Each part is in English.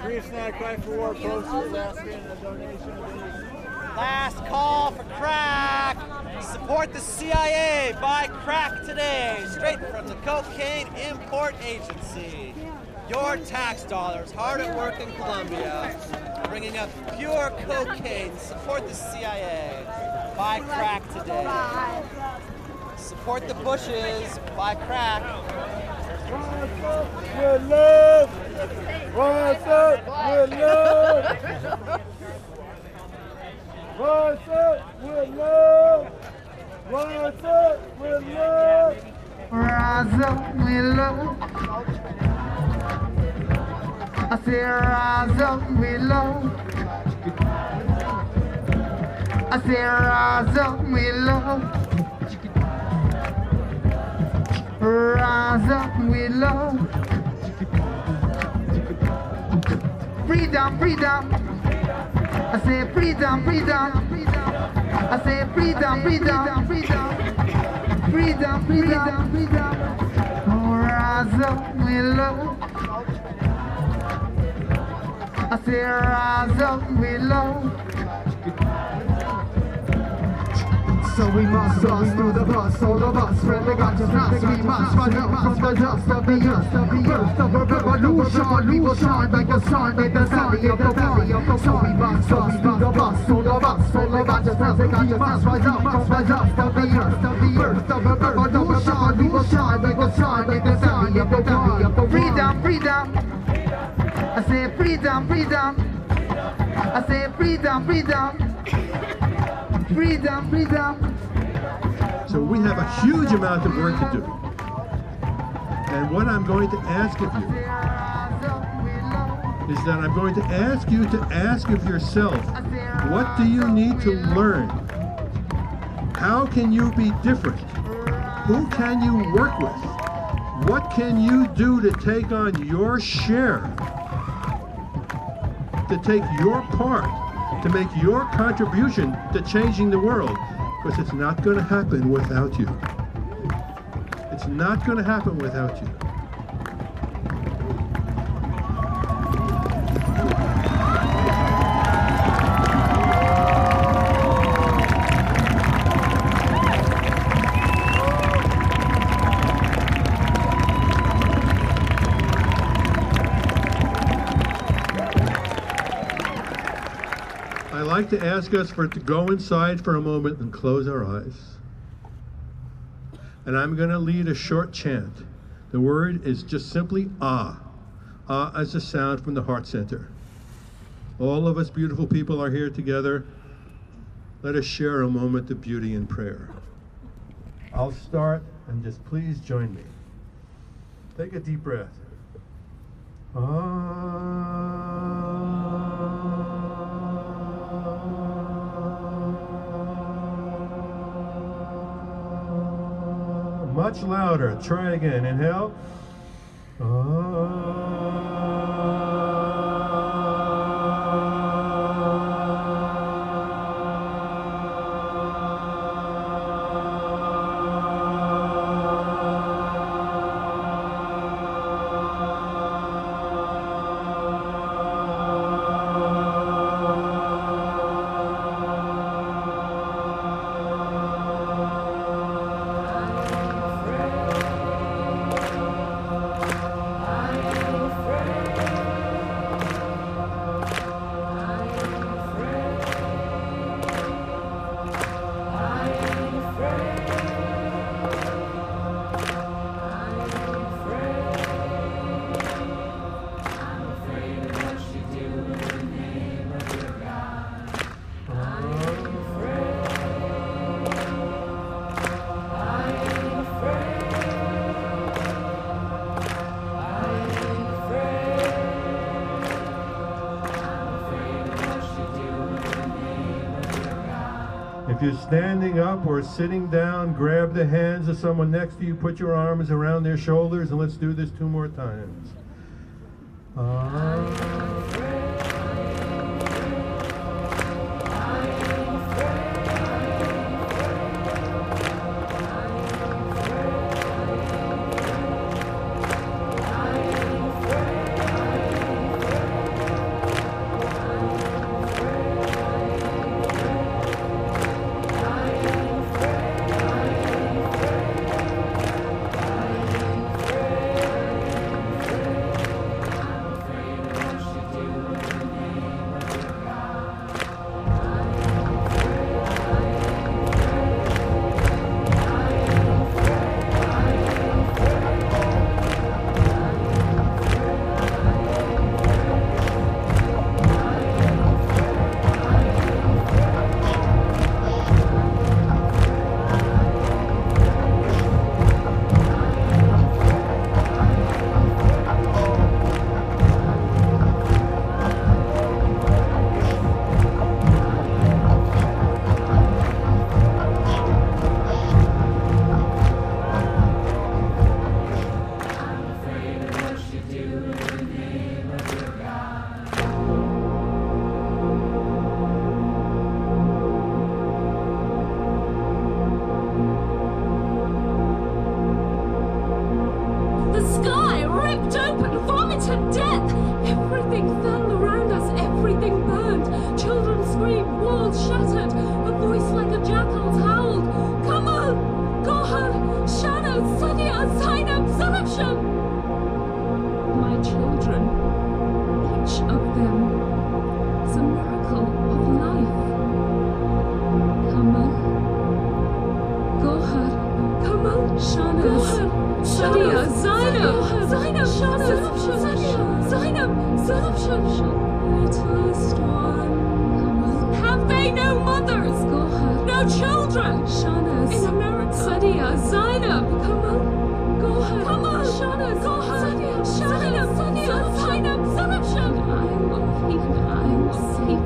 Briefs Not Cry for War posters asking a donation of these. Last call for crack. Support the CIA. Buy crack today. Straight from the Cocaine Import Agency. Your tax dollars hard at work in Colombia. Bringing up pure cocaine. Support the CIA. Buy crack today. Support the Bushes. Buy crack. Rise up with love. Rise up with love. Rise up with love. Rise up with love. Rise up with love. I say rise up with love. I say rise up with love. Rise up with love. Freedom, freedom. I say freedom, freedom. I say freedom, freedom, freedom. Freedom, freedom, freedom. Rise up with love. I say rise up with love. So we must bust through the bus, all of us, spread the consciousness. We must rise up from the dust of the earth, birth of a revolution. We will shine like the sun in the valley of the valley of the. So we must bust through the bus, all of us, full of consciousness. We must rise up from the dust of the earth, birth of a revolution. We will shine like the sun in the valley of the valley of the. Freedom, freedom. I say freedom, freedom. I say freedom, freedom. Freedom, freedom. So we have a huge amount of work to do. And what I'm going to ask of you is that I'm going to ask you to ask of yourself, what do you need to learn? How can you be different? Who can you work with? What can you do to take on your share? To take your part? To make your contribution to changing the world, because it's not going to happen without you. It's not going to happen without you. I'd like to ask us to go inside for a moment and close our eyes. And I'm going to lead a short chant. The word is just simply Ah. Ah as a sound from the heart center. All of us beautiful people are here together. Let us share a moment of beauty and prayer. I'll start, and just please join me. Take a deep breath. Much louder. Try again. Inhale. If you're standing up or sitting down, grab the hands of someone next to you, put your arms around their shoulders, and let's do this 2 more times. Assumption! My children, each of them is a miracle of life. Kamal, Gohar, Kamal, Shanaz, Sadia, Zainab, Shanaz, Zainab, littlest one. Kamal, have they no mothers? Gohar, no children? Shanaz, in America, Sadia, Zainab, Kamal, Gohar, Kamal, Shanaz, Gohar, Sadia, Zainab, Zainab, Zainab, I will keep them safe.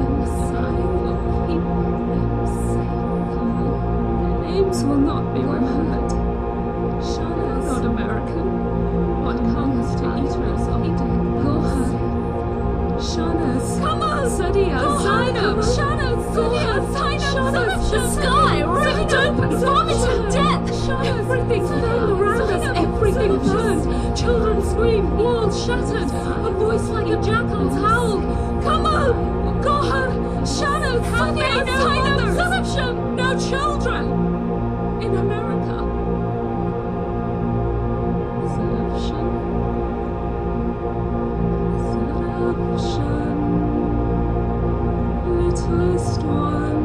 Names will not be remembered. Shana, not American. What comes to eaters of dead? Gohar. Shana's. Kamal, Sadia, Zainab. Shana's. Sadia, Zainab. The sky ripped open, vomiting death. Everything fell around us. Everything burned. Children screamed. Walls shattered. A voice like a jackal's howled. Kamal, Gohar, Shana's. Sadia, Zainab. No children. In America. Seduction. Littlest one.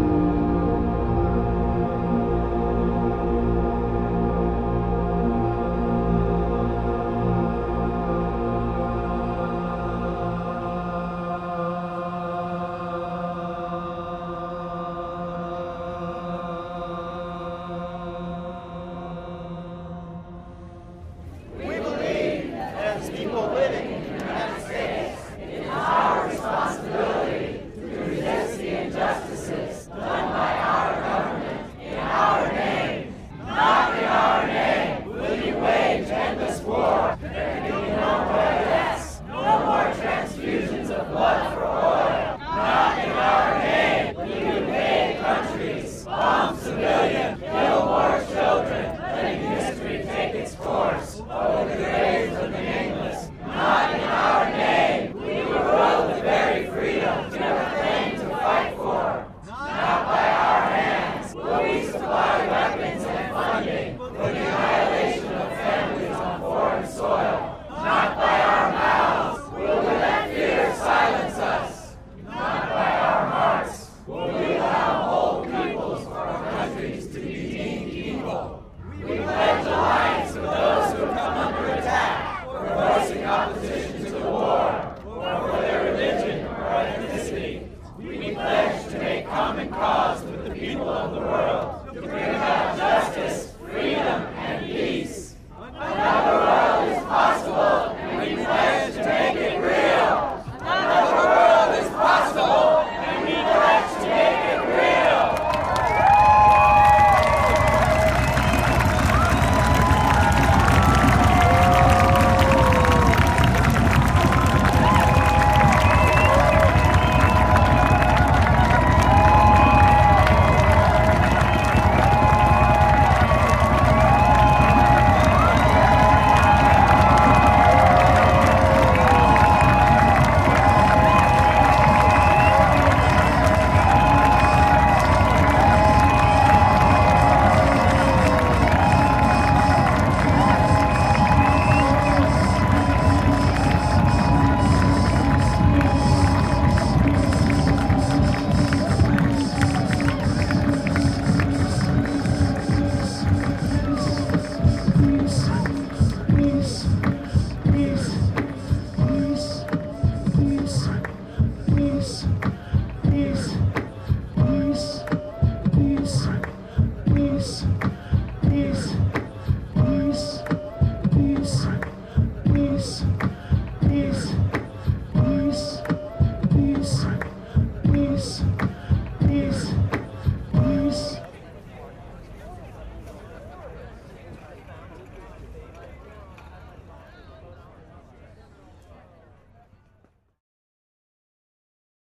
Peace.